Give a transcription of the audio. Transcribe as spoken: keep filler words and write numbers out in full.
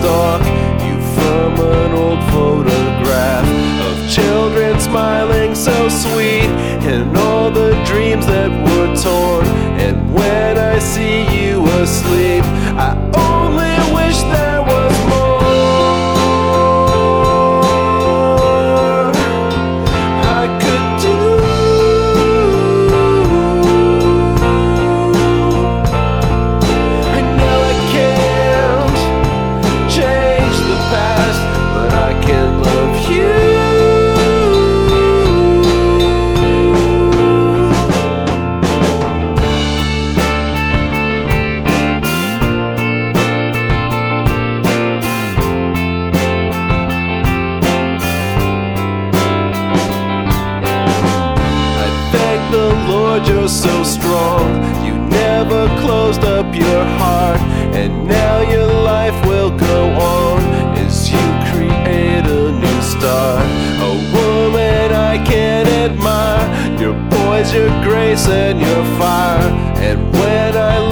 stalk you from an old photograph of children smiling so sweet, and all the dreams that were torn. And when I see you asleep, I only wish there was more I could do. I know I can't change the past, but I can love you. The Lord, you're so strong. You never closed up your heart, and now your life will go on as you create a new start. A woman I can admire, your poise, your grace, and your fire. And when I